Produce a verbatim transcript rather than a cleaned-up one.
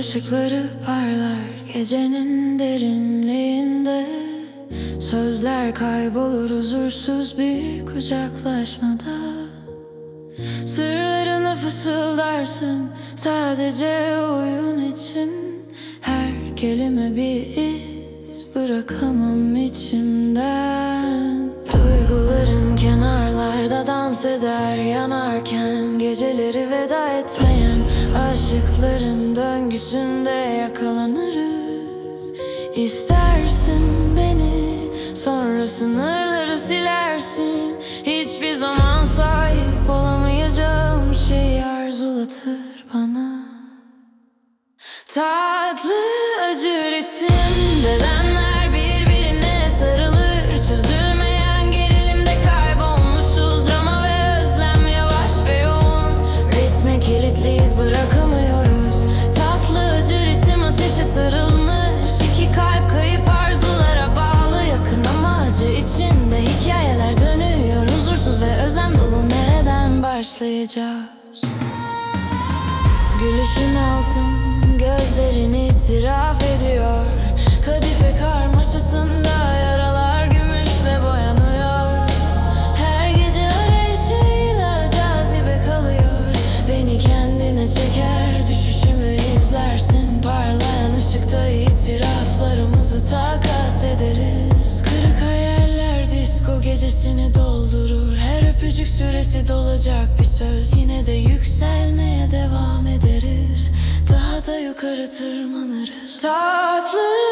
ışıkları parlar gecenin derinliğinde. Sözler kaybolur huzursuz bir kucaklaşmada. Sırlarını fısıldarsın sadece oyun için. Her kelime bir iz, bırakamam içimden. Duyguların kenarlarda dans eder yanarken, geceleri veda etmeyen aşıkların döngüsünde yakalanırız. İstersin beni, sonra sınırları silersin. Hiçbir zaman sahip olamayacağım şeyi arzulatır bana. Tatlı acı ritim, bedenler birbirine sarılır. Çözülmeyen gerilimde kaybolmuşuz. Drama ve özlem yavaş ve yoğun. Ritme kilitliyiz, bırakamıyoruz. Tatlı acı ritim ateşe sarılmış. İki kalp kayıp arzulara bağlı, yakın ama acı içinde hikayeler dönüyor. Huzursuz ve özlem dolu, nereden başlayacağız? Gülüşün altın, gözlerin itiraf ediyor. Kadife karmaşasında yaralar gümüşle boyanıyor. Her gece arayışıyla cazibe kalıyor. Beni kendine çeker, düşüşümü izlersin. Parlayan ışıkta itiraflarımızı takas ederiz. Kırık hayaller disko gecesini doldurur. Her öpücük süresi dolacak bir söz. Yine de yükselmeye devam ederiz. Daha da yukarı tırmanırız. Tatlı